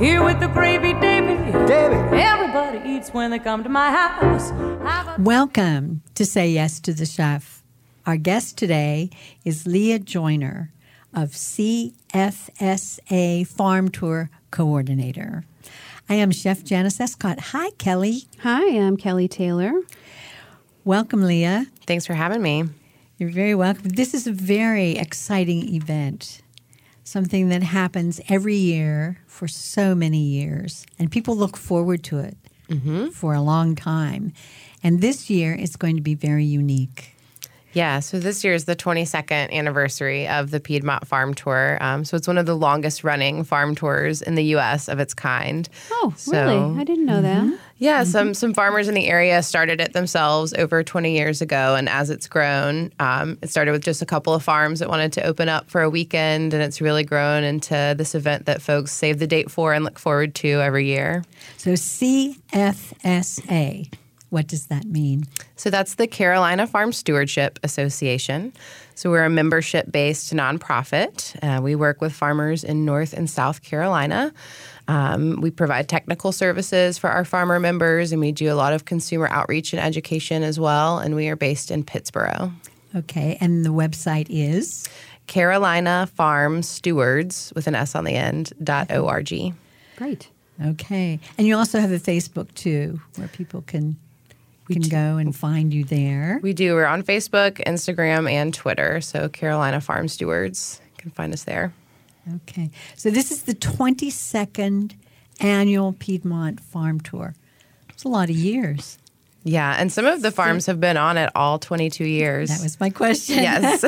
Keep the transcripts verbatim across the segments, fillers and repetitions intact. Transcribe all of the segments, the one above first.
Here with the gravy, Davy. Davy. Everybody eats when they come to my house. Have a- Welcome to Say Yes to the Chef. Our guest today is Leah Joyner of C F S A Farm Tour Coordinator. I am Chef Janice Escott. Hi, Kelly. Hi, I'm Kelly Taylor. Welcome, Leah. Thanks for having me. You're very welcome. This is a very exciting event, something that happens every year for so many years, and people look forward to it mm-hmm. for a long time. And this year it's going to be very unique. Yeah, so this year is the twenty-second anniversary of the Piedmont Farm Tour. Um, so it's one of the longest running farm tours in the U S of its kind. Oh, so, really? I didn't know mm-hmm. that. Yeah, mm-hmm. some some farmers in the area started it themselves over twenty years ago. And as it's grown, um, it started with just a couple of farms that wanted to open up for a weekend. And it's really grown into this event that folks save the date for and look forward to every year. So C F S A. What does that mean? So that's the Carolina Farm Stewardship Association. So we're a membership-based nonprofit. Uh, we work with farmers in North and South Carolina. Um, we provide technical services for our farmer members, and we do a lot of consumer outreach and education as well. And we are based in Pittsboro. Okay, and the website is? Carolina Farm Stewards, with an S on the end, dot O R G. Great. Okay. And you also have a Facebook, too, where people can... We can go and find you there. We do. We're on Facebook, Instagram, and Twitter. So Carolina Farm Stewards, you can find us there. Okay. So this is the twenty-second annual Piedmont Farm Tour. It's a lot of years. Yeah, and some of the farms have been on it all twenty-two years. That was my question. Yes.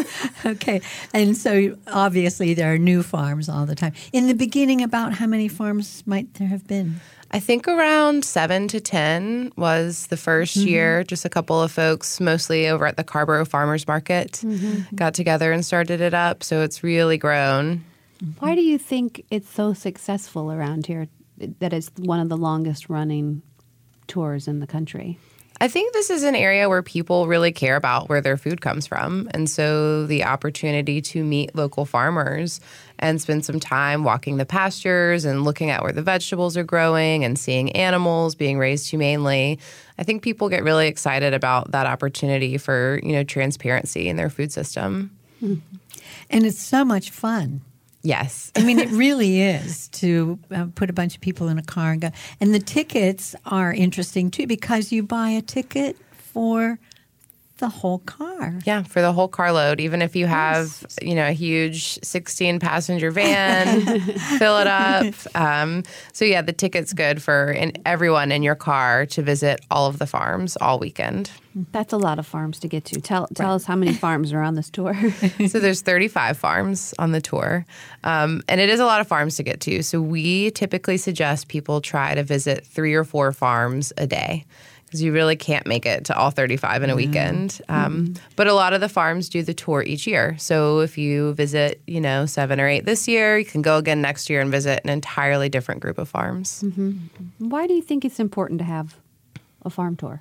Okay. And so obviously there are new farms all the time. In the beginning, about how many farms might there have been? I think around seven to ten was the first mm-hmm. year. Just a couple of folks, mostly over at the Carborough Farmers Market, mm-hmm. got together and started it up. So it's really grown. Why do you think it's so successful around here, that it's one of the longest running tours in the country? I think this is an area where people really care about where their food comes from. And so the opportunity to meet local farmers and spend some time walking the pastures and looking at where the vegetables are growing and seeing animals being raised humanely, I think people get really excited about that opportunity for, you know, transparency in their food system. Mm-hmm. And it's so much fun. Yes. I mean, it really is to uh, put a bunch of people in a car and go. And the tickets are interesting, too, because you buy a ticket for the whole car. Yeah, for the whole carload. Even if you have, yes. you know, a huge sixteen-passenger van, fill it up. Um, so, yeah, the ticket's good for in, everyone in your car to visit all of the farms all weekend. That's a lot of farms to get to. Tell tell right. us how many farms are on this tour. So there's thirty-five farms on the tour, um, and it is a lot of farms to get to. So we typically suggest people try to visit three or four farms a day, because you really can't make it to all thirty-five in a weekend. Um, mm-hmm. But a lot of the farms do the tour each year. So if you visit, you know, seven or eight this year, you can go again next year and visit an entirely different group of farms. Mm-hmm. Why do you think it's important to have a farm tour?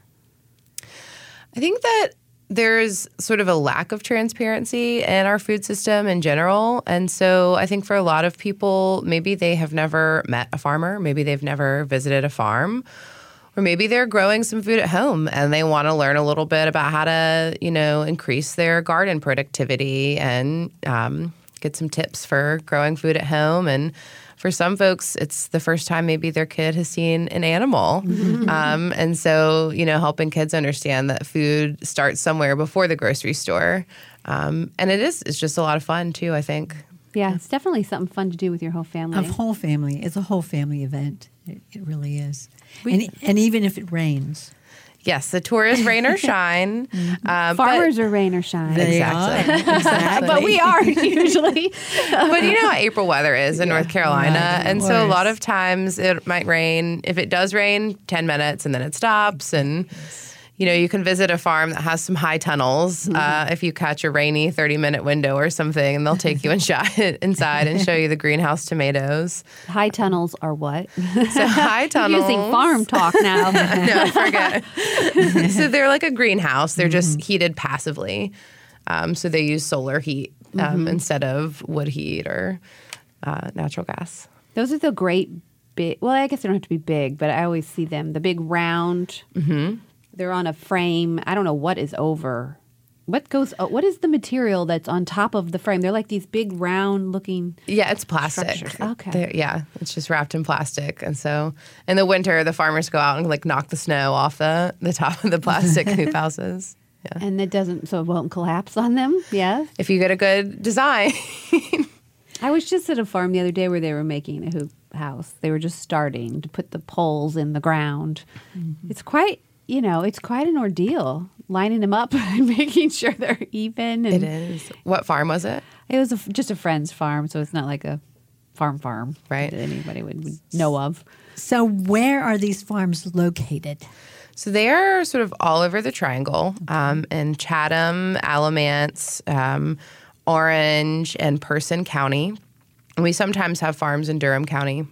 I think that there's sort of a lack of transparency in our food system in general. And so I think for a lot of people, maybe they have never met a farmer, maybe they've never visited a farm, or maybe they're growing some food at home and they want to learn a little bit about how to, you know, increase their garden productivity and um, get some tips for growing food at home. And for some folks, it's the first time maybe their kid has seen an animal. Mm-hmm. Um, and so, you know, helping kids understand that food starts somewhere before the grocery store. Um, and it is, it's just a lot of fun too, I think. Yeah, it's definitely something fun to do with your whole family. A whole family. It's a whole family event. It, it really is. We, and, and even if it rains. Yes, the tour is rain or shine. uh, Farmers are rain or shine. They exactly. Are. Exactly. But we aren't usually. But you know how April weather is in yeah. North Carolina. Yeah, and so a lot of times it might rain. If it does rain, ten minutes and then it stops. And, you know, you can visit a farm that has some high tunnels mm-hmm. uh, if you catch a rainy thirty-minute window or something, and they'll take you inside, inside and show you the greenhouse tomatoes. High tunnels are what? So high tunnels. You're using farm talk now. No, forget. So they're like a greenhouse. They're just mm-hmm. heated passively. Um, so they use solar heat um, mm-hmm. instead of wood heat or uh, natural gas. Those are the great big. Well, I guess they don't have to be big, but I always see them. The big round. Mm-hmm. They're on a frame. I don't know what is over. What goes? Oh, what is the material that's on top of the frame? They're like these big round looking. Yeah, it's plastic. structures. Okay. They're- yeah, it's just wrapped in plastic. And so in the winter, the farmers go out and like knock the snow off the, the top of the plastic hoop houses. Yeah. And it doesn't, so it won't collapse on them. Yeah. If you get a good design. I was just at a farm the other day where they were making a hoop house. They were just starting to put the poles in the ground. Mm-hmm. It's quite, you know, it's quite an ordeal lining them up and making sure they're even. And It is. What farm was it? It was a, just a friend's farm, so it's not like a farm farm Right. that anybody would, would know of. So where are these farms located? So they are sort of all over the Triangle, um, in Chatham, Alamance, um, Orange, and Person County. And we sometimes have farms in Durham County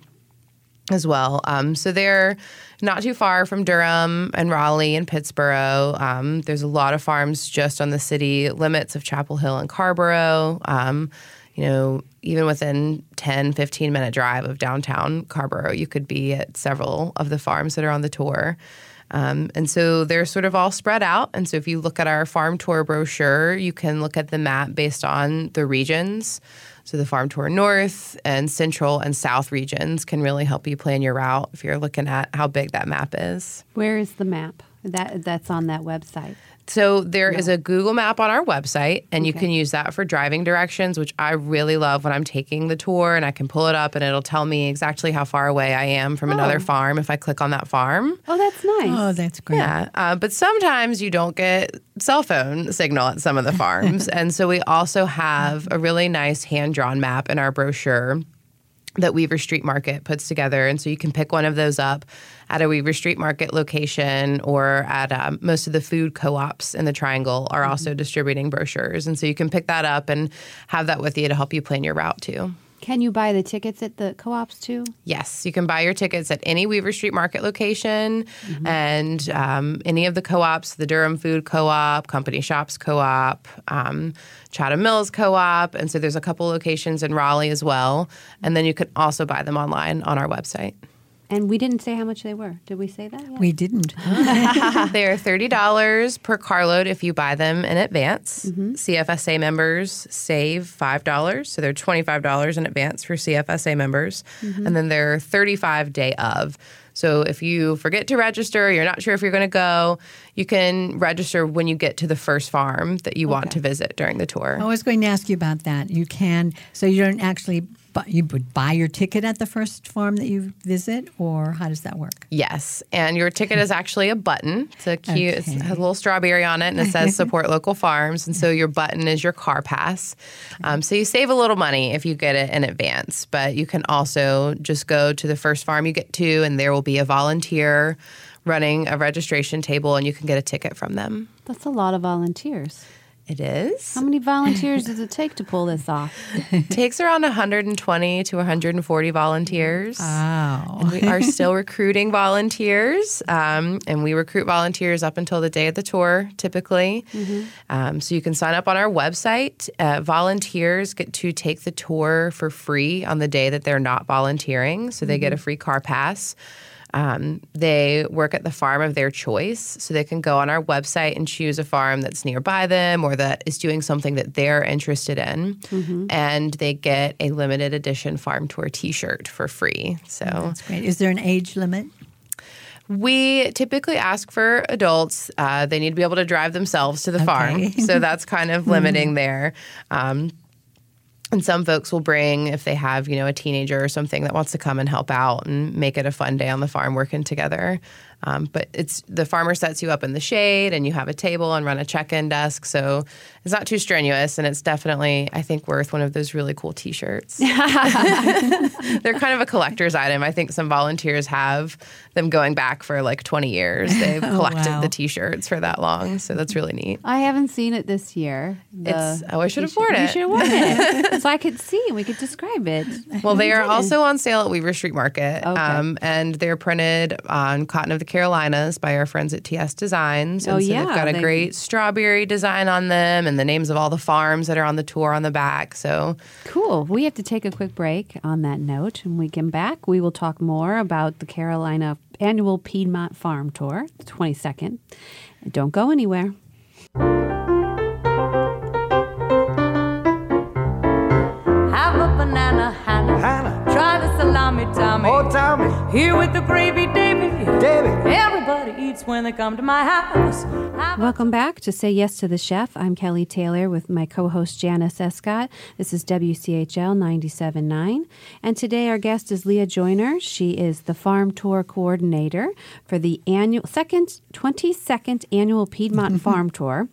as well. Um, so they're not too far from Durham and Raleigh and Pittsburgh. Um, there's a lot of farms just on the city limits of Chapel Hill and Carrboro. Um, you know, even within ten, fifteen minute drive of downtown Carrboro, you could be at several of the farms that are on the tour. Um, and so they're sort of all spread out. And so if you look at our farm tour brochure, you can look at the map based on the regions. So the farm tour north and central and south regions can really help you plan your route if you're looking at how big that map is. Where is the map? That That's on that website. So there is No. a Google map on our website, and you Okay. can use that for driving directions, which I really love when I'm taking the tour, and I can pull it up and it'll tell me exactly how far away I am from another Oh. farm if I click on that farm. Oh, that's nice. Oh, that's great. Yeah, uh, but sometimes you don't get cell phone signal at some of the farms. And so we also have a really nice hand-drawn map in our brochure that Weaver Street Market puts together. And so you can pick one of those up at a Weaver Street Market location, or at um, most of the food co-ops in the Triangle are also distributing brochures. And so you can pick that up and have that with you to help you plan your route too. Can you buy the tickets at the co-ops too? Yes, you can buy your tickets at any Weaver Street Market location, and um, any of the co-ops, the Durham Food Co-op, Company Shops Co-op, um, Chatham Mills Co-op, and so there's a couple locations in Raleigh as well. And then you can also buy them online on our website. And we didn't say how much they were. Did we say that yet? We didn't. They are thirty dollars per carload if you buy them in advance. C F S A members save five dollars, so they're twenty-five dollars in advance for C F S A members. And then they're thirty-five day of. So if you forget to register, you're not sure if you're going to go, you can register when you get to the first farm that you want Okay. to visit during the tour. I was going to ask you about that. You can, so you don't actually, bu- you would buy your ticket at the first farm that you visit, or how does that work? Yes, and your ticket is actually a button. It's a cute, it Okay. has a little strawberry on it, and it says support local farms. And so your button is your car pass. Um, so you save a little money if you get it in advance, but you can also just go to the first farm you get to, and there will be a volunteer running a registration table, and you can get a ticket from them. That's a lot of volunteers. It is. How many volunteers does it take to pull this off? It takes around one hundred twenty to one hundred forty volunteers. Wow. And we are still recruiting volunteers, um, and we recruit volunteers up until the day of the tour, typically. Um, so you can sign up on our website. Uh, volunteers get to take the tour for free on the day that they're not volunteering, so they get a free car pass. Um, they work at the farm of their choice, so they can go on our website and choose a farm that's nearby them or that is doing something that they're interested in. And they get a limited edition farm tour t-shirt for free. So That's great. Is there an age limit? we typically ask for adults. Uh, they need to be able to drive themselves to the farm. Okay. So that's kind of limiting there. Um, And some folks will bring, if they have, you know, a teenager or something that wants to come and help out and make it a fun day on the farm working together. Um, but it's the farmer sets you up in the shade, and you have a table and run a check-in desk. So it's not too strenuous, and it's definitely, I think, worth one of those really cool T-shirts. They're kind of a collector's item. I think some volunteers have them going back for like twenty years. They've collected wow. the T-shirts for that long. So that's really neat. I haven't seen it this year. The It's- oh, I should have t-shirt. worn You it. should have worn it. So I could see and we could describe it. Well, they are also on sale at Weaver Street Market, Okay. um, and they're printed on cotton of the Carolinas by our friends at T S Designs. And Oh, so yeah, they've got a they- great strawberry design on them and the names of all the farms that are on the tour on the back. So Cool. We have to take a quick break on that note. When we come back, we will talk more about the Carolina annual Piedmont Farm Tour, the twenty-second. Don't go anywhere. Have a banana, Hannah. Hannah. Try the salami, Tommy. Oh, Tommy. Here with the gravy, Davy. Davy. Everybody eats when they come to my house. Have a- Welcome back to Say Yes to the Chef. I'm Kelly Taylor with my co-host Janice Escott. This is W C H L ninety-seven point nine. And today our guest is Leah Joyner. She is the Farm Tour Coordinator for the annual second twenty-second Annual Piedmont Farm Tour.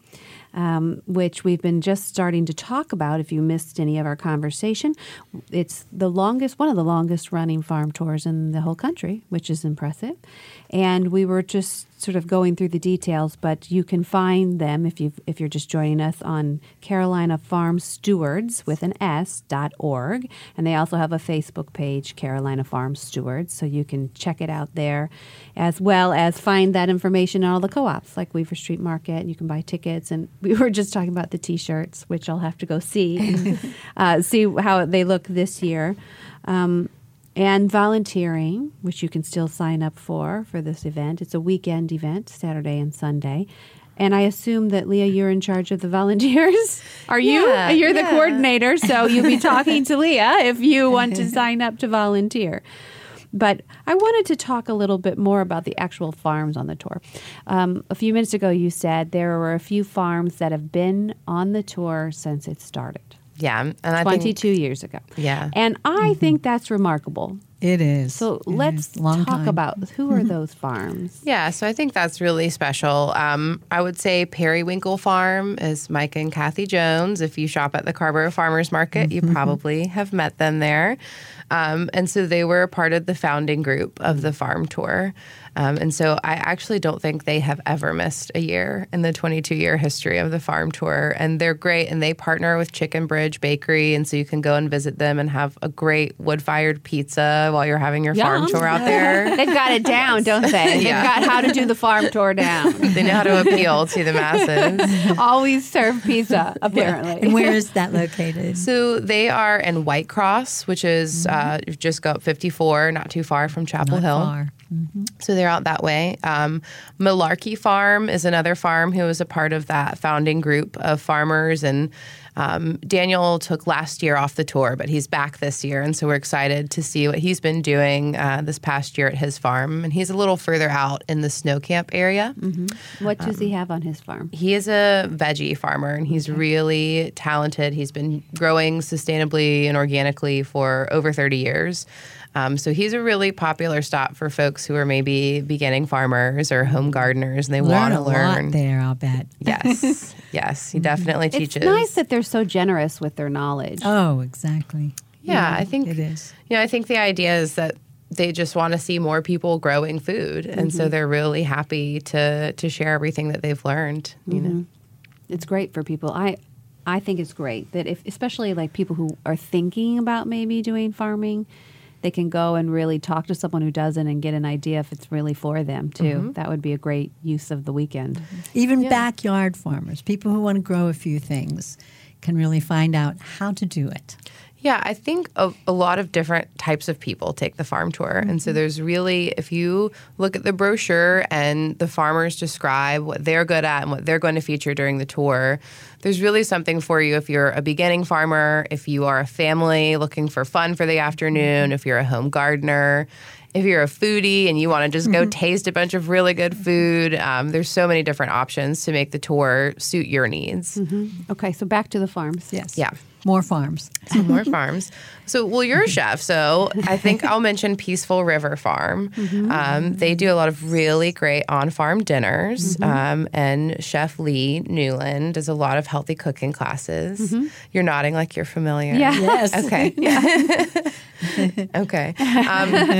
Um, which we've been just starting to talk about. If you missed any of our conversation, it's the longest, one of the longest running farm tours in the whole country, which is impressive. And we were just sort of going through the details, but you can find them if you if you're just joining us on Carolina Farm Stewards with an S dot org, and they also have a Facebook page, Carolina Farm Stewards, so you can check it out there, as well as find that information in all the co-ops like Weaver Street Market. You can buy tickets, and we were just talking about the T-shirts, which I'll have to go see and uh, see how they look this year. Um, And volunteering, which you can still sign up for for this event. It's a weekend event, Saturday and Sunday. And I assume that, Leah, you're in charge of the volunteers. Are you? Yeah, You're the yeah. coordinator, so you'll be talking to Leah if you want to sign up to volunteer. But I wanted to talk a little bit more about the actual farms on the tour. Um, a few minutes ago, you said there were a few farms that have been on the tour since it started. yeah, and I think twenty-two years ago. Yeah. And I think that's remarkable. It is. So It let's is. Long talk time. about who are those farms. Yeah, so I think that's really special. Um, I would say Periwinkle Farm is Mike and Kathy Jones. If you shop at the Carborough Farmers Market, you probably have met them there. Um, and so they were a part of the founding group of the farm tour. Um, and so I actually don't think they have ever missed a year in the twenty-two year history of the farm tour. And they're great. And they partner with Chicken Bridge Bakery. And so you can go and visit them and have a great wood-fired pizza while you're having your farm Yum. tour out there. They've got it down, don't they? They've Yeah. got how to do the farm tour down. They know how to appeal to the masses. Always serve pizza, apparently. And where is that located? So they are in White Cross, which is uh, you just go up fifty-four, not too far from Chapel Not Hill. far. So they're out that way. Um, Malarkey Farm is another farm who was a part of that founding group of farmers. And um, Daniel took last year off the tour, but he's back this year. And so we're excited to see what he's been doing uh, this past year at his farm. And he's a little further out in the snow camp area. What does he have on his farm? He is a veggie farmer, and he's really talented. He's been growing sustainably and organically for over thirty years. Um, so he's a really popular stop for folks who are maybe beginning farmers or home gardeners, and they Learn want a to learn. lot there, I'll bet. Yes, yes, he definitely It's teaches. nice that they're so generous with their knowledge. Oh, exactly. Yeah, I think It is. You know, I think the idea is that they just want to see more people growing food, and so they're really happy to to share everything that they've learned. You know. It's great for people. I I think it's great that if, especially like people who are thinking about maybe doing farming, they can go and really talk to someone who doesn't and get an idea if it's really for them too. That would be a great use of the weekend. Even backyard farmers, people who want to grow a few things, can really find out how to do it. Yeah, I think a, a lot of different types of people take the farm tour. And so there's really, if you look at the brochure and the farmers describe what they're good at and what they're going to feature during the tour, there's really something for you if you're a beginning farmer, if you are a family looking for fun for the afternoon, if you're a home gardener. If you're a foodie and you want to just go taste a bunch of really good food, um, there's so many different options to make the tour suit your needs. Okay, so back to the farms. Yes. Yeah. More farms. Some more farms. So, well, you're a chef, so I think I'll mention Peaceful River Farm. Um, they do a lot of really great on-farm dinners, um, and Chef Lee Newland does a lot of healthy cooking classes. You're nodding like you're familiar. Yeah. Yes. Okay. Okay. Um,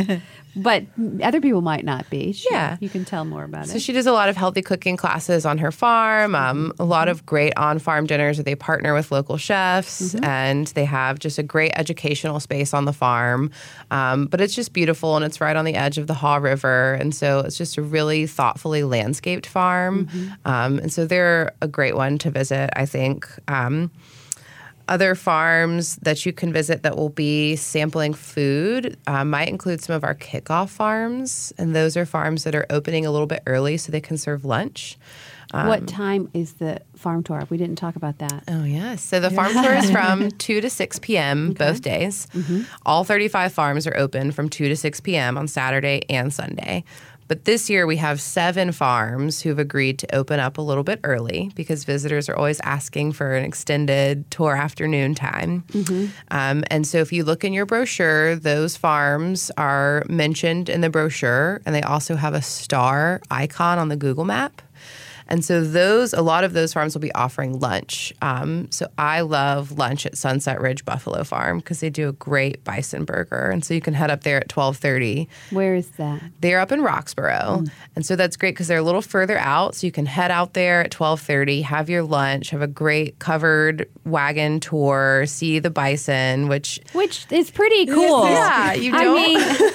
but other people might not be. She, Yeah. You can tell more about So it. she does a lot of healthy cooking classes on her farm, um, a lot of great on-farm dinners where they partner with local chefs, and they have just a great educational space on the farm. Um, but it's just beautiful, and it's right on the edge of the Haw River, and so it's just a really thoughtfully landscaped farm. Um, and so they're a great one to visit, I think. Um, Other farms that you can visit that will be sampling food uh, might include some of our kickoff farms, and those are farms that are opening a little bit early so they can serve lunch. what time is the farm tour? We didn't talk about that. Oh, yes. So the farm tour is from two to six p.m. both days. All thirty-five farms are open from two to six p.m. on Saturday and Sunday. But this year we have seven farms who've agreed to open up a little bit early because visitors are always asking for an extended tour afternoon time. Um, and so if you look in your brochure, those farms are mentioned in the brochure, and they also have a star icon on the Google map. And so those, a lot of those farms will be offering lunch. Um, so I love lunch at Sunset Ridge Buffalo Farm because they do a great bison burger. And so you can head up there at twelve thirty. Where is that? They're up in Roxborough. And so that's great because they're a little further out. So you can head out there at twelve thirty, have your lunch, have a great covered wagon tour, see the bison, which... Which is pretty cool. Yeah, you I don't... mean,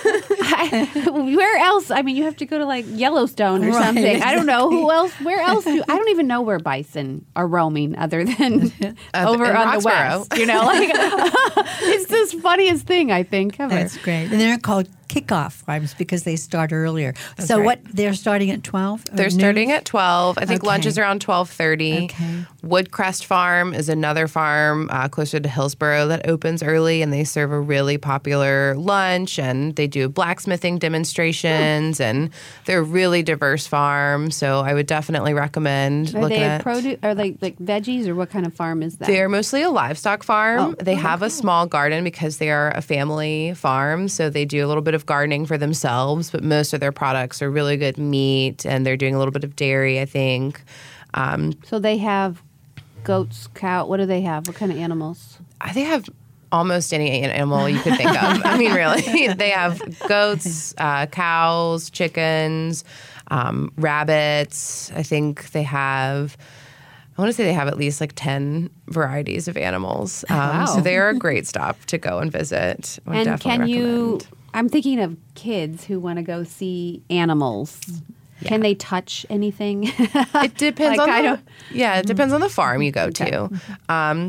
I, where else? I mean, you have to go to like Yellowstone or Right, something. I don't know exactly. who else. Where else? Do, I don't even know where bison are roaming other than over in on the Roxborough. west. You know, like it's the funniest thing I think ever. That's great. And they're called kickoff farms because they start earlier. so right. what, they're starting at twelve? They're starting at twelve. I think Okay. lunch is around twelve thirty. Okay. Woodcrest Farm is another farm uh, closer to Hillsborough that opens early, and they serve a really popular lunch, and they do blacksmithing demonstrations, and they're a really diverse farm. So I would definitely recommend Are looking they at. produce? Are they like veggies, or what kind of farm is that? They're mostly a livestock farm. Oh, they oh, have a small garden because they are a family farm, so they do a little bit of gardening for themselves, but most of their products are really good meat, and they're doing a little bit of dairy, I think. Um, So they have goats, cow. What do they have? What kind of animals? I think they have almost any animal you could think of. I mean, really. They have goats, uh, cows, chickens, um, rabbits. I think they have... I want to say they have at least like ten varieties of animals. Um, Wow. So they are a great stop to go and visit. I would And definitely can you? recommend. I'm thinking of kids who want to go see animals. Can they touch anything? It depends Like, on I the, don't- yeah, it depends on the farm you go to. Um,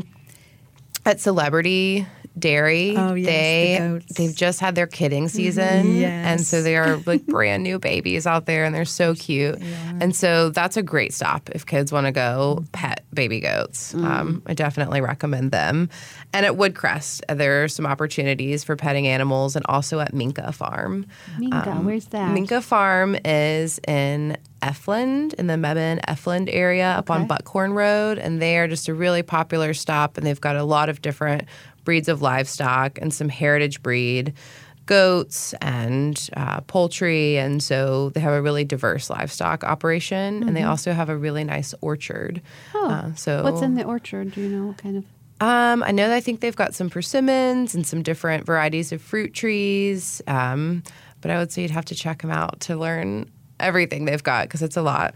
at Celebrity Dairy, Oh, yes, the they goats. they've just had their kidding season, Yes. and so they are like brand new babies out there, and they're so cute. And so that's a great stop if kids want to go pet baby goats. Um, I definitely recommend them. And at Woodcrest, uh, there are some opportunities for petting animals, and also at Minka Farm. Minka, where's that? Minka Farm is in Effland, in the Mebane, Effland area up on Okay. Buckhorn Road. And they are just a really popular stop. And they've got a lot of different breeds of livestock and some heritage breed goats and uh, poultry. And so they have a really diverse livestock operation. And they also have a really nice orchard. Oh, Uh, so what's in the orchard? Do you know what kind of? um, I know that I think they've got some persimmons and some different varieties of fruit trees. Um, but I would say you'd have to check them out to learn everything they've got because it's a lot.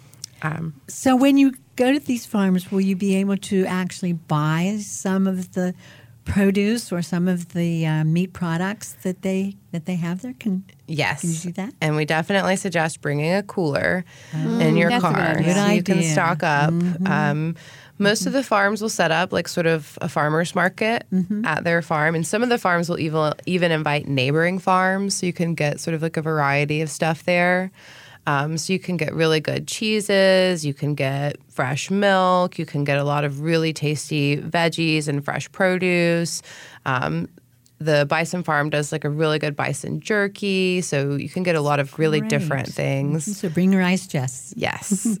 Um, So when you go to these farms, will you be able to actually buy some of the produce or some of the uh, meat products that they that they have there? Can yes. Can you do that? And we definitely suggest bringing a cooler in your that's a good car idea. so Good you can idea. stock up. Um, most of the farms will set up like sort of a farmer's market at their farm. And some of the farms will even, even invite neighboring farms so you can get sort of like a variety of stuff there. Um, so you can get really good cheeses, you can get fresh milk, you can get a lot of really tasty veggies and fresh produce. Um, the Bison Farm does like a really good bison jerky, so you can get a lot of really Great. different things. So bring your ice chests. Yes.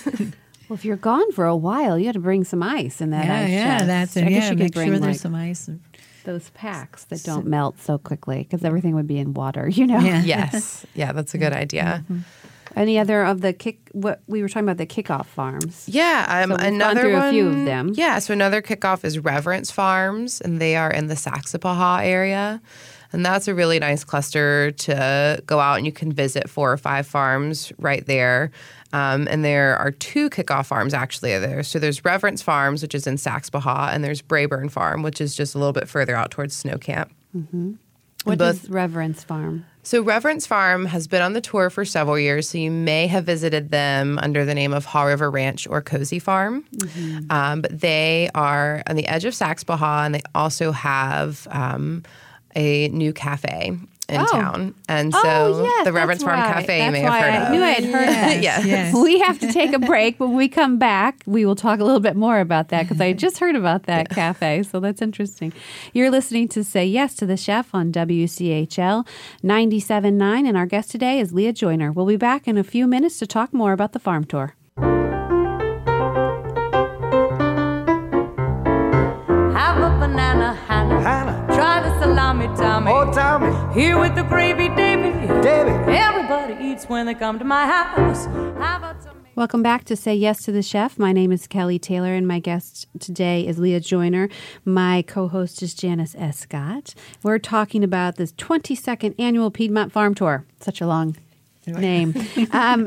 Well, if you're gone for a while, you have to bring some ice in that yeah, ice yeah, chest. that's I it. guess Yeah, you make could bring sure like there's some ice. those packs that don't melt so quickly because everything would be in water. You know. Yeah. Yes. Yeah, that's a good idea. Any other of the kick? What we were talking about the kickoff farms. Yeah, um, So we've gone another through a one, few of them. Yeah, so another kickoff is Reverence Farms, and they are in the Saxapahaw area. And that's a really nice cluster to go out and you can visit four or five farms right there. Um, and there are two kickoff farms actually there. So there's Reverence Farms, which is in Saxe-Baja, and there's Brayburn Farm, which is just a little bit further out towards Snow Camp. Mm-hmm. What both, is Reverence Farm? So Reverence Farm has been on the tour for several years, so you may have visited them under the name of Haw River Ranch or Cozy Farm. Mm-hmm. Um, but they are on the edge of Saxe-Baja, and they also have um, a new cafe in oh. town. And so oh, yes, the Reverence Farm right. Cafe that's you may have heard I of. knew I had heard yes, of it. yes. yes. We have to take a break. When we come back, we will talk a little bit more about that because I just heard about that yeah. cafe. So that's interesting. You're listening to Say Yes to the Chef on W C H L ninety-seven point nine, and our guest today is Leah Joyner. We'll be back in a few minutes to talk more about the farm tour. Have a banana, Hannah. Hannah. Try the salami, Tommy. Oh, Tommy. Here with the gravy, Davy. Davy. Everybody eats when they come to my house. Have a tomato. Welcome back to Say Yes to the Chef. My name is Kelly Taylor, and my guest today is Leah Joyner. My co-host is Janice Escott. We're talking about this twenty-second annual Piedmont Farm Tour. Such a long name. um,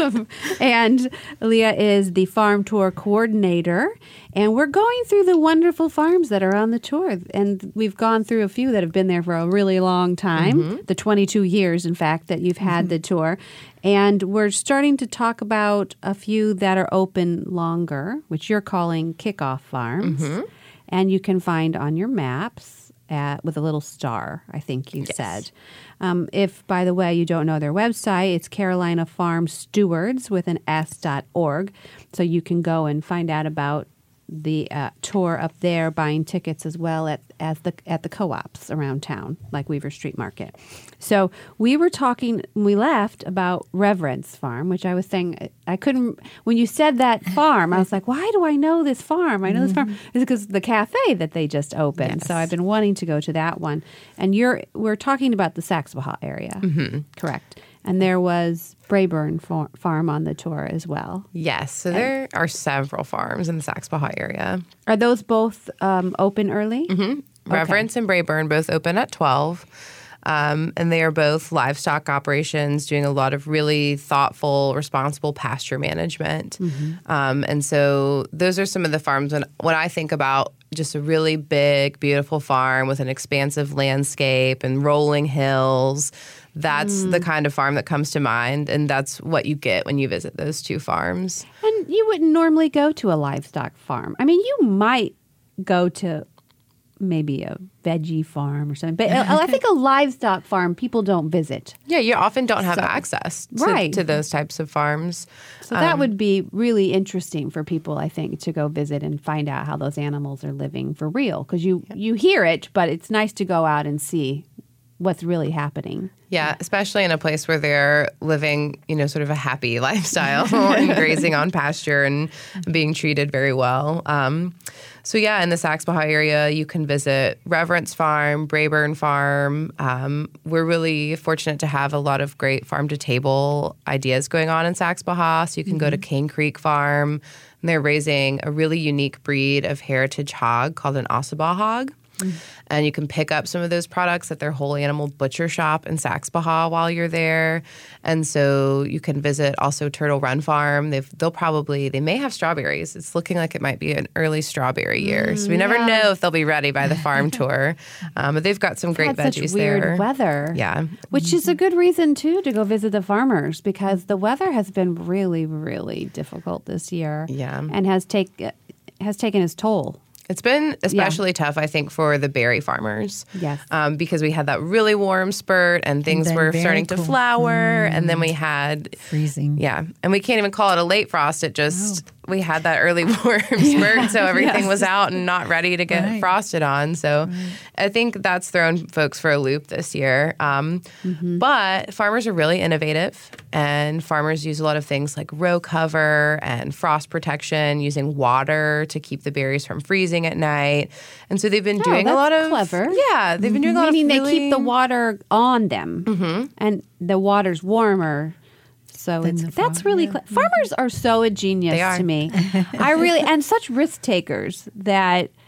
and Leah is the farm tour coordinator, and we're going through the wonderful farms that are on the tour. And we've gone through a few that have been there for a really long time, mm-hmm. the twenty-two years, in fact, that you've had mm-hmm. the tour. And we're starting to talk about a few that are open longer, which you're calling kickoff farms. Mm-hmm. And you can find on your maps at, with a little star, I think you yes. said. Um, if, by the way, you don't know their website, it's Carolina Farm Stewards with an S dot org. So you can go and find out about the uh, tour up there, buying tickets as well at as the at the co-ops around town, like Weaver Street Market. So we were talking when we left about Reverence Farm, which I was saying I couldn't. When you said that farm, I was like, why do I know this farm? I know this farm. It's because the cafe that they just opened. Yes. So I've been wanting to go to that one. And you're we're talking about the Saxe-Baja area, mm-hmm. correct? And there was Brayburn far- Farm on the tour as well. Yes. So and there are several farms in the Saxe-Baja area. Are those both um, open early? Mm-hmm. Okay. Reverence and Brayburn both open at twelve. Um, and they are both livestock operations doing a lot of really thoughtful, responsible pasture management. Mm-hmm. Um, and so those are some of the farms when, when I think about just a really big, beautiful farm with an expansive landscape and rolling hills. That's mm. the kind of farm that comes to mind, and that's what you get when you visit those two farms. And you wouldn't normally go to a livestock farm. I mean, you might go to maybe a veggie farm or something, but I think a livestock farm people don't visit. Yeah, you often don't have so, access to, right. to those types of farms. So that um, would be really interesting for people, I think, to go visit and find out how those animals are living for real, because you, yeah. you hear it, but it's nice to go out and see what's really happening. Yeah, especially in a place where they're living, you know, sort of a happy lifestyle and grazing on pasture and being treated very well. Um, so yeah, in the Saxe-Baja area, you can visit Reverence Farm, Brayburn Farm. Um, we're really fortunate to have a lot of great farm-to-table ideas going on in Saxe-Baja. So you can mm-hmm. go to Cane Creek Farm, and they're raising a really unique breed of heritage hog called an Ossabaw hog. Mm. And you can pick up some of those products at their whole animal butcher shop in Saxe-Baja while you're there. And so you can visit also Turtle Run Farm. They've, they'll probably, they may have strawberries. It's looking like it might be an early strawberry year. Mm, so we never yeah. know if they'll be ready by the farm tour. Um, but they've got some great veggies such weird there. Weather. Yeah. Which is a good reason, too, to go visit the farmers, because the weather has been really, really difficult this year. Yeah. And has, take, has taken its toll. It's been especially yeah. tough, I think, for the berry farmers. Yes. Um, because we had that really warm spurt and things and were starting cool. to flower. Mm. And then we had... freezing. Yeah. And we can't even call it a late frost. It just... Oh. We had that early warm spurt, so everything yes. was out and not ready to get right. frosted on. So right. I think that's thrown folks for a loop this year. Um, mm-hmm. But farmers are really innovative, and farmers use a lot of things like row cover and frost protection, using water to keep the berries from freezing at night. And so they've been oh, doing that's a lot of... clever. Yeah, they've been doing a lot Meaning of really... they keep the water on them, mm-hmm. and the water's warmer. So it's, that's really cl- farmers are so ingenious to me. I really and such risk takers that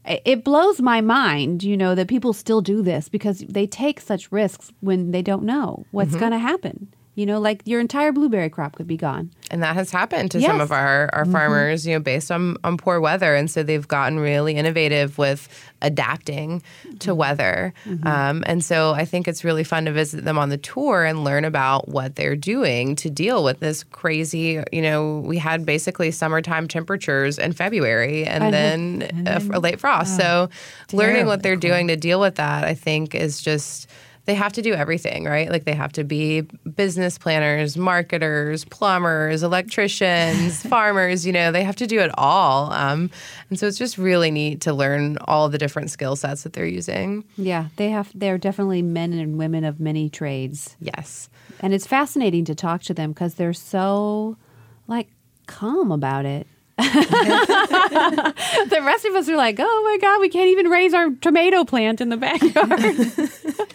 it blows my mind, you know, that people still do this because they take such risks when they don't know what's Mm-hmm. going to happen. You know, like your entire blueberry crop could be gone. And that has happened to Yes. some of our, our farmers, you know, based on, on poor weather. And so they've gotten really innovative with adapting to weather. Um, and so I think it's really fun to visit them on the tour and learn about what they're doing to deal with this crazy, you know, we had basically summertime temperatures in February and I know. then a, a late frost. so learning what they're terribly doing to deal with that, I think, is just... They have to do everything, right? Like they have to be business planners, marketers, plumbers, electricians, farmers, you know, they have to do it all. Um, and so it's just really neat to learn all the different skill sets that they're using. Yeah, they have. They're definitely men and women of many trades. Yes. And it's fascinating to talk to them because they're so, like, calm about it. The rest of us are like, oh my God, we can't even raise our tomato plant in the backyard.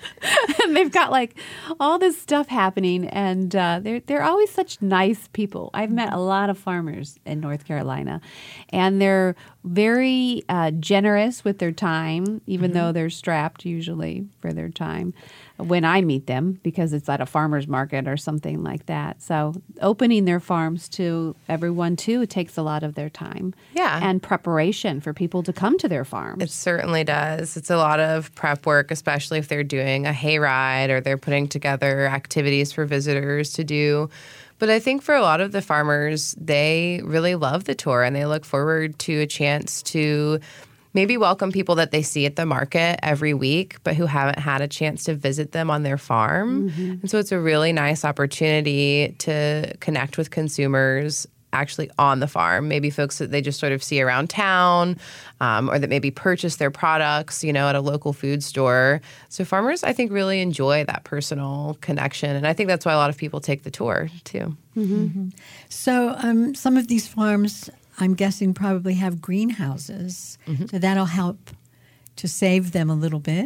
And they've got like all this stuff happening, and uh, they're they're always such nice people. I've met a lot of farmers in North Carolina, and they're very uh, generous with their time, even mm-hmm. though they're strapped usually for their time when I meet them because it's at a farmer's market or something like that. So opening their farms to everyone too takes a lot of their time. Yeah. And preparation for people to come to their farms. It certainly does. It's a lot of prep work, especially if they're doing a hayride or they're putting together activities for visitors to do. But I think for a lot of the farmers, they really love the tour and they look forward to a chance to maybe welcome people that they see at the market every week, but who haven't had a chance to visit them on their farm. Mm-hmm. And so it's a really nice opportunity to connect with consumers actually on the farm, maybe folks that they just sort of see around town um, or that maybe purchase their products, you know, at a local food store. So farmers, I think, really enjoy that personal connection. And I think that's why a lot of people take the tour, too. Mm-hmm. Mm-hmm. So um, some of these farms, I'm guessing, probably have greenhouses. Mm-hmm. So that'll help to save them a little bit.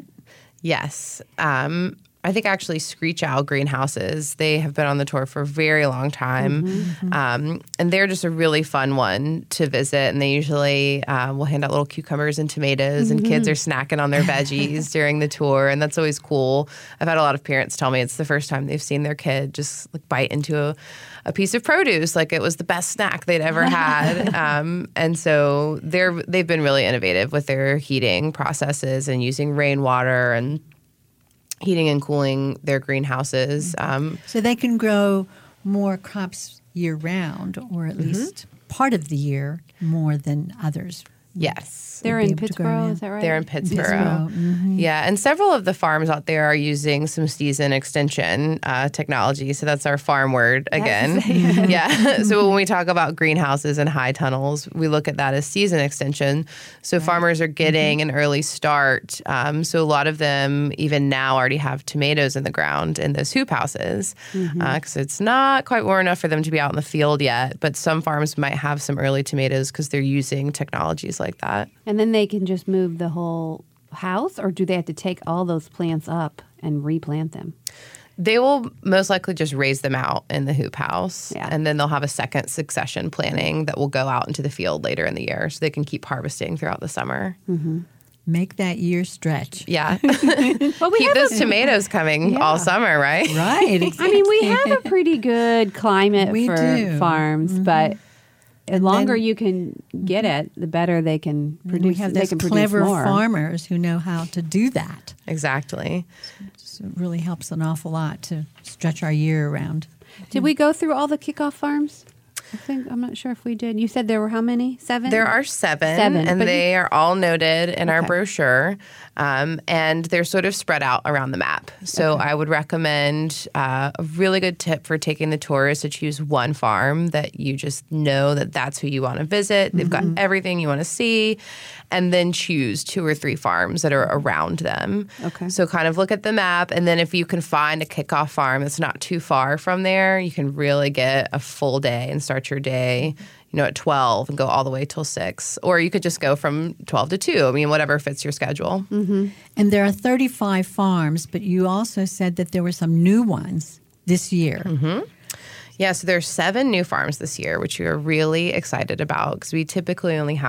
Yes. Um I think actually Screech Owl greenhouses, they have been on the tour for a very long time. Mm-hmm. Um, and they're just a really fun one to visit. And they usually uh, will hand out little cucumbers and tomatoes, mm-hmm. and kids are snacking on their veggies during the tour. And that's always cool. I've had a lot of parents tell me it's the first time they've seen their kid just like bite into a, a piece of produce like it was the best snack they'd ever had. um, and so they're, they've been really innovative with their heating processes and using rainwater and heating and cooling their greenhouses. Um, so they can grow more crops year-round, or at least mm-hmm. part of the year more than others. Yes. They're in Pittsboro, is that right? They're in Pittsboro. Pittsboro. Mm-hmm. Yeah, and several of the farms out there are using some season extension uh, technology. So that's our farm word again. Yeah. So when we talk about greenhouses and high tunnels, we look at that as season extension. So right. farmers are getting mm-hmm. an early start. Um, so a lot of them even now already have tomatoes in the ground in those hoop houses because mm-hmm. uh, it's not quite warm enough for them to be out in the field yet. But some farms might have some early tomatoes because they're using technologies like that. And then they can just move the whole house, or do they have to take all those plants up and replant them? They will most likely just raise them out in the hoop house, yeah. and then they'll have a second succession planting that will go out into the field later in the year, so they can keep harvesting throughout the summer. Mm-hmm. Make that year stretch. Yeah. Well, we keep those a, tomatoes coming yeah. all summer, right? Right. Exactly. I mean, we have a pretty good climate we for do. farms, mm-hmm. but the longer then, you can get it, the better they can produce. We have they those can clever produce more. farmers who know how to do that. Exactly. So it really helps an awful lot to stretch our year around. Did we go through all the kickoff farms? I think I'm not sure if we did. You said there were how many? Seven? There are seven, seven and they you, are all noted in okay. our brochure, um, and they're sort of spread out around the map. So okay. I would recommend uh, a really good tip for taking the tour is to choose one farm that you just know that that's who you want to visit. They've mm-hmm. got everything you want to see, and then choose two or three farms that are around them. Okay. So kind of look at the map, and then if you can find a kickoff farm that's not too far from there, you can really get a full day and start your day, you know, at twelve and go all the way till six. Or you could just go from twelve to two. I mean, whatever fits your schedule. Mm-hmm. And there are thirty-five farms, but you also said that there were some new ones this year. Mm-hmm. Yeah, so there's seven new farms this year, which we are really excited about because we typically only have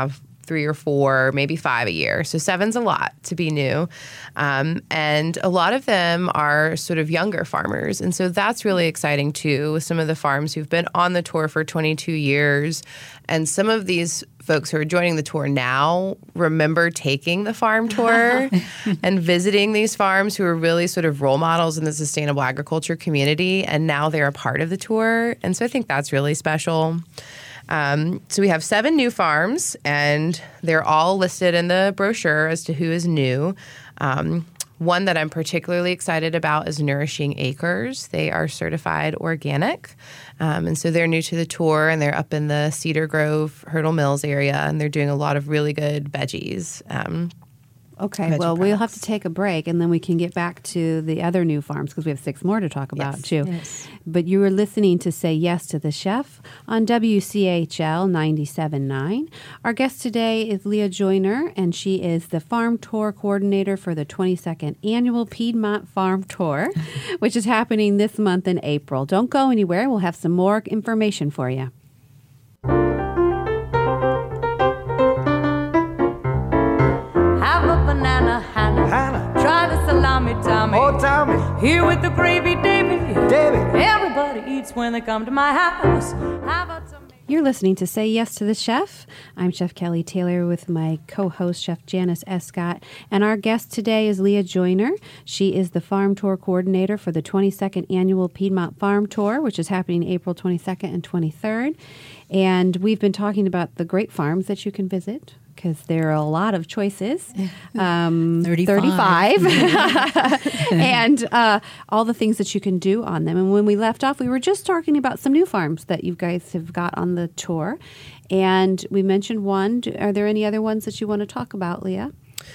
three or four, maybe five a year. So seven's a lot to be new. Um, and a lot of them are sort of younger farmers. And so that's really exciting too, with some of the farms who've been on the tour for twenty-two years. And some of these folks who are joining the tour now remember taking the farm tour and visiting these farms who are really sort of role models in the sustainable agriculture community. And now they're a part of the tour. And so I think that's really special. Um, so we have seven new farms, and they're all listed in the brochure as to who is new. Um, one that I'm particularly excited about is Nourishing Acres. They are certified organic. Um, and so they're new to the tour, and they're up in the Cedar Grove, Hurdle Mills area, and they're doing a lot of really good veggies. Um, Okay, Veggie well, we'll have products. to take a break, and then we can get back to the other new farms because we have six more to talk about, Yes. too. Yes. But you were listening to Say Yes to the Chef on W C H L ninety-seven point nine. Our guest today is Leah Joyner, and she is the Farm Tour Coordinator for the twenty-second Annual Piedmont Farm Tour, which is happening this month in April. Don't go anywhere. We'll have some more information for you. Have a banana, Hannah. Hannah. Try the salami, Tommy. Oh, Tommy. Here with the gravy, Davy. David. Everybody eats when they come to my house. How about some... You're listening to Say Yes to the Chef. I'm Chef Kelly Taylor with my co-host, Chef Janice Escott. And our guest today is Leah Joyner. She is the Farm Tour Coordinator for the twenty-second Annual Piedmont Farm Tour, which is happening April twenty-second and twenty-third. And we've been talking about the great farms that you can visit, because there are a lot of choices. Um, thirty-five. thirty-five. And uh, all the things that you can do on them. And when we left off, we were just talking about some new farms that you guys have got on the tour. And we mentioned one. Do- Are there any other ones that you want to talk about, Leah?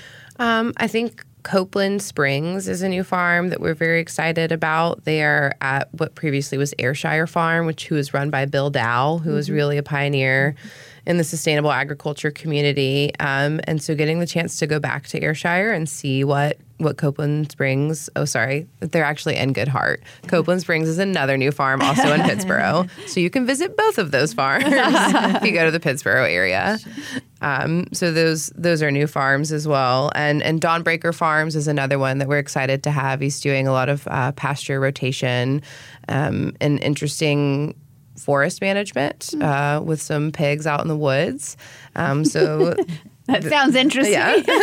Um, I think Copeland Springs is a new farm that we're very excited about. They are at what previously was Ayrshire Farm, which who was run by Bill Dow, who was really a pioneer in the sustainable agriculture community. Um, and so getting the chance to go back to Ayrshire and see what what Copeland Springs, oh, sorry, they're actually in Good Heart. Copeland Springs is another new farm also in Pittsburgh. So you can visit both of those farms if you go to the Pittsburgh area. Um, so those those are new farms as well. And and Dawnbreaker Farms is another one that we're excited to have. He's doing a lot of uh, pasture rotation um, and interesting forest management uh, with some pigs out in the woods. Um, so That sounds interesting.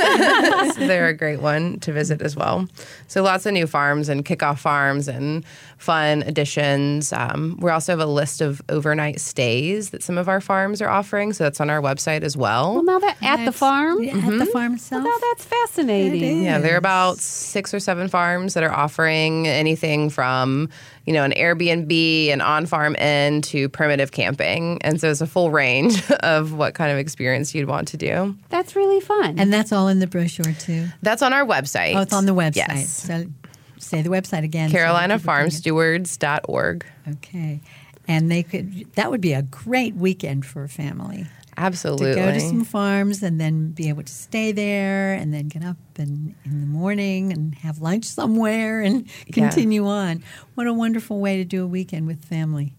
yeah, so they're a great one to visit as well. So lots of new farms and kickoff farms and fun additions. Um, we also have a list of overnight stays that some of our farms are offering. So that's on our website as well. Well, now that at the That's- farm? yeah, At the farm itself. Well, now that's fascinating. It is. Yeah, there are about six or seven farms that are offering anything from, you know, an Airbnb, an on-farm inn to primitive camping. And so it's a full range of what kind of experience you'd want to do. That's really fun. And that's all in the brochure, too. That's on our website. Oh, it's on the website. Yes. So say the website again. so Carolina people can Farm get- Stewards dot org. Okay. And they could, that would be a great weekend for a family. Absolutely. To go to some farms and then be able to stay there and then get up and in the morning and have lunch somewhere and continue on. What a wonderful way to do a weekend with family.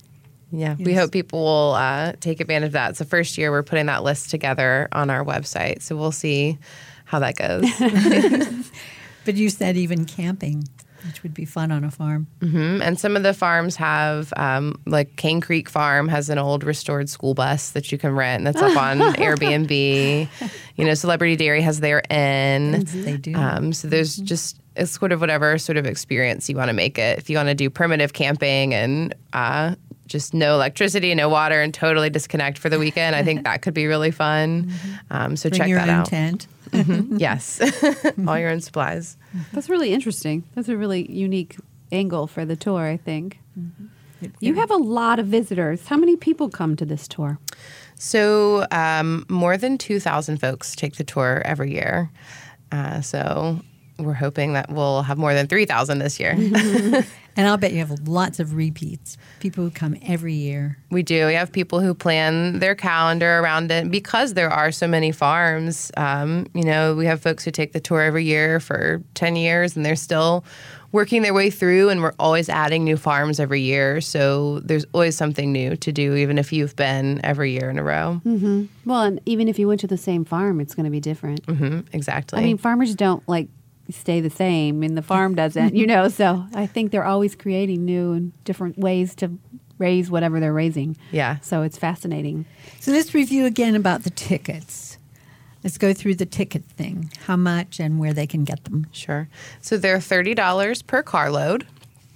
Yeah, we Yes. hope people will uh, take advantage of that. It's the first year we're putting that list together on our website, so we'll see how that goes. But you said even camping, which would be fun on a farm. hmm And some of the farms have, um, like Cane Creek Farm has an old restored school bus that you can rent. That's up on Airbnb. You know, Celebrity Dairy has their inn. They do. Um, so there's just it's sort of whatever sort of experience you want to make it. If you want to do primitive camping and uh, just no electricity, no water, and totally disconnect for the weekend, I think that could be really fun. Um, so Bring check your that own out. tent. Mhm. Yes, all your own supplies. That's really interesting. That's a really unique angle for the tour, I think. You have a lot of visitors. How many people come to this tour? So um, more than two thousand folks take the tour every year. Uh, so we're hoping that we'll have more than three thousand this year. And I'll bet you have lots of repeats. People who come every year. We do. We have people who plan their calendar around it because there are so many farms. Um, you know, we have folks who take the tour every year for ten years and they're still working their way through, and we're always adding new farms every year. So there's always something new to do, even if you've been every year in a row. Mm-hmm. Well, and even if you went to the same farm, it's going to be different. Mm-hmm, exactly. I mean, farmers don't like stay the same, and the farm doesn't, you know. So I think they're always creating new and different ways to raise whatever they're raising. Yeah. So it's fascinating. So let's review again about the tickets. Let's go through the ticket thing, how much and where they can get them. Sure. So they're thirty dollars per carload.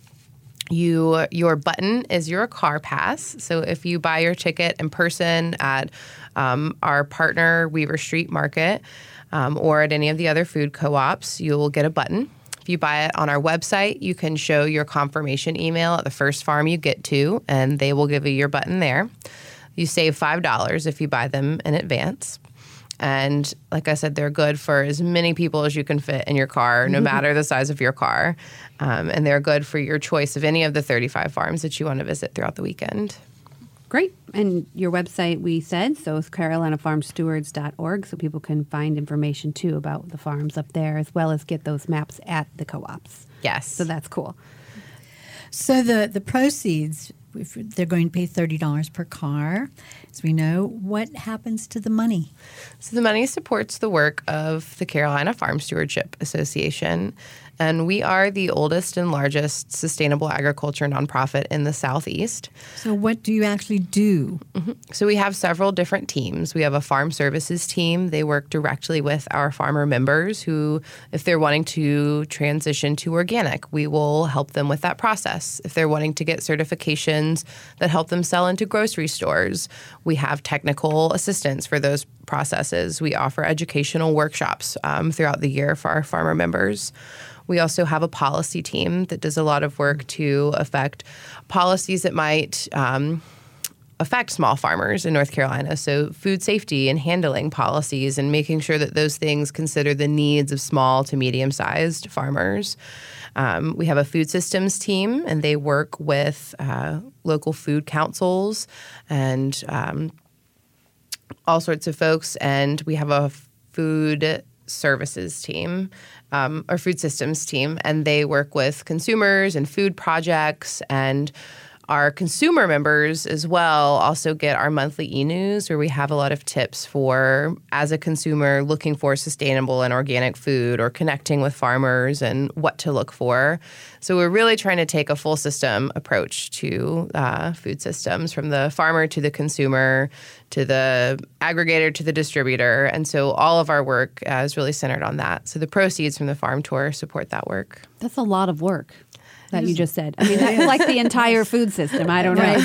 You, your button is your car pass. So if you buy your ticket in person at um, our partner Weaver Street Market um, or at any of the other food co-ops, you will get a button. If you buy it on our website, you can show your confirmation email at the first farm you get to, and they will give you your button there. You save five dollars if you buy them in advance. And like I said, they're good for as many people as you can fit in your car, no matter the size of your car. Um, and they're good for your choice of any of the thirty-five farms that you want to visit throughout the weekend. Great. And your website, we said, so it's carolina farm stewards dot org, so people can find information, too, about the farms up there, as well as get those maps at the co-ops. Yes. So that's cool. So the, the proceeds, if they're going to pay thirty dollars per car, as we know, what happens to the money? So the money supports the work of the Carolina Farm Stewardship Association. And we are the oldest and largest sustainable agriculture nonprofit in the Southeast. So what do you actually do? Mm-hmm. So we have several different teams. We have a farm services team. They work directly with our farmer members who, if they're wanting to transition to organic, we will help them with that process. If they're wanting to get certifications that help them sell into grocery stores, we have technical assistance for those processes. We offer educational workshops um, throughout the year for our farmer members. We also have a policy team that does a lot of work to affect policies that might um, affect small farmers in North Carolina. So food safety and handling policies and making sure that those things consider the needs of small to medium-sized farmers. Um, we have a food systems team, and they work with uh, local food councils and um, all sorts of folks. And we have a food services team, um, or food systems team, and they work with consumers and food projects. And our consumer members as well also get our monthly e-news, where we have a lot of tips for, as a consumer looking for sustainable and organic food or connecting with farmers and what to look for. So we're really trying to take a full system approach to uh, food systems, from the farmer to the consumer to the aggregator to the distributor. And so all of our work uh, is really centered on that. So the proceeds from the farm tour support that work. That's a lot of work that you just said. I mean, that's like the entire food system. I don't know.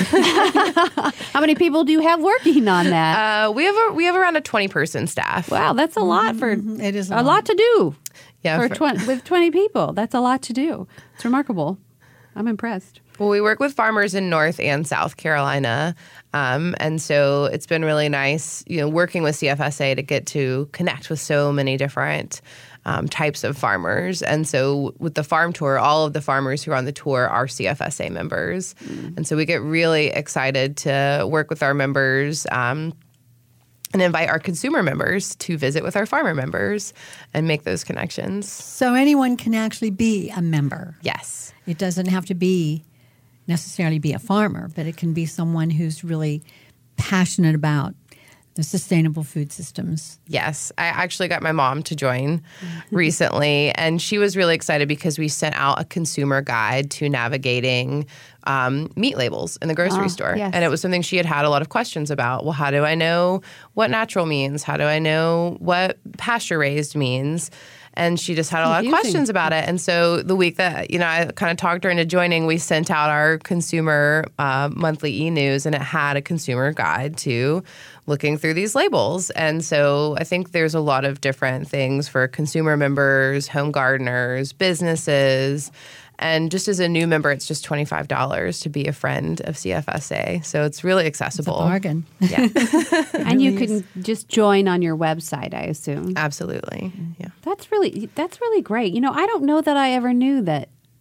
How many people do you have working on that? Uh, we have a, we have around a twenty person staff. Wow, that's a lot for It is a a lot. lot to do. Yeah, for for- twenty with twenty people. That's a lot to do. It's remarkable. I'm impressed. Well, we work with farmers in North and South Carolina, um, and so it's been really nice, you know, working with C F S A to get to connect with so many different um, types of farmers. And so with the farm tour, all of the farmers who are on the tour are C F S A members, mm. and so we get really excited to work with our members. Um, and invite our consumer members to visit with our farmer members and make those connections. So anyone can actually be a member. Yes. It doesn't have to be necessarily be a farmer, but it can be someone who's really passionate about the sustainable food systems. Yes. I actually got my mom to join recently, and she was really excited because we sent out a consumer guide to navigating um, meat labels in the grocery Oh, store. yes. And it was something she had had a lot of questions about. Well, how do I know what natural means? How do I know what pasture-raised means? And she just had a lot of Confusing. questions about it. And so the week that, you know, I kind of talked her into joining, we sent out our consumer uh, monthly e-news, and it had a consumer guide to looking through these labels. And so I think there's a lot of different things for consumer members, home gardeners, businesses. And just as a new member, it's just twenty-five dollars to be a friend of C F S A. So it's really accessible. It's a bargain. Yeah, And you really can just join on your website, I assume. absolutely. Yeah. That's really that's really great. You know, I don't know that I ever knew that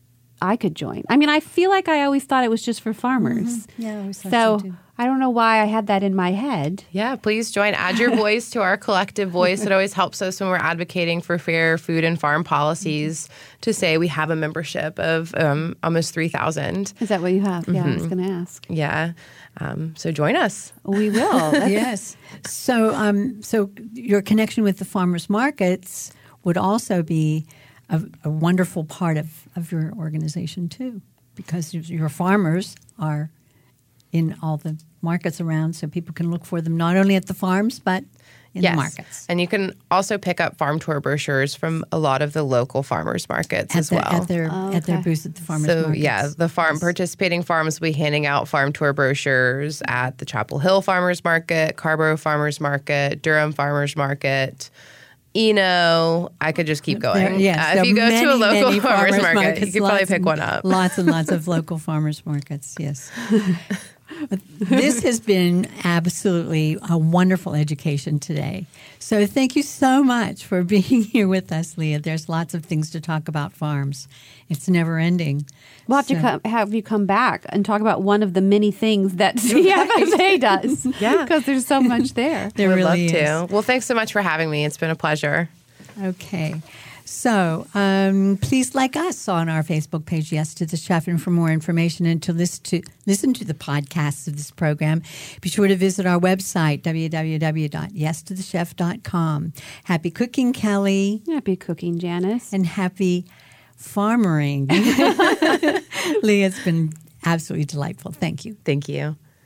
I could join. I mean, I feel like I always thought it was just for farmers. Mm-hmm. Yeah, I always thought so. so too. I don't know why I had that in my head. Yeah, please join. Add your voice to our collective voice. It always helps us when we're advocating for fair food and farm policies to say we have a membership of um, almost three thousand. Is that what you have? Yeah, I was going to ask. Yeah. Um, so join us. We will. That's- Yes. So, um, so your connection with the farmers markets would also be a, a wonderful part of, of your organization too, because your farmers are in all the markets around, so people can look for them not only at the farms but in yes. the markets. And you can also pick up farm tour brochures from a lot of the local farmers markets At as the, well. at their Oh, at their okay. booths at the farmers So markets. yeah, the farm participating farms will be handing out farm tour brochures at the Chapel Hill Farmers Market, Carborough Farmers Market, Durham Farmers Market, Eno. I could just keep going. There- yes, Uh, there if you are go to a many, local many farmers, market, markets, you could probably lots pick and- one up. Lots and lots of local farmers markets, yes. But this has been absolutely a wonderful education today. So thank you so much for being here with us, Leah. There's lots of things to talk about farms. It's never ending. We'll have So- to come, have you come back and talk about one of the many things that C F F A does. Yeah. Because there's so much there. There Would really love is. to. Well, thanks so much for having me. It's been a pleasure. Okay. So um, please like us on our Facebook page, Yes to the Chef. And for more information and to listen to, listen to the podcasts of this program, be sure to visit our website, w w w dot yes to the chef dot com. Happy cooking, Kelly, Happy cooking, Janice. and happy farmering. Leah, it's been absolutely delightful. Thank you. Thank you.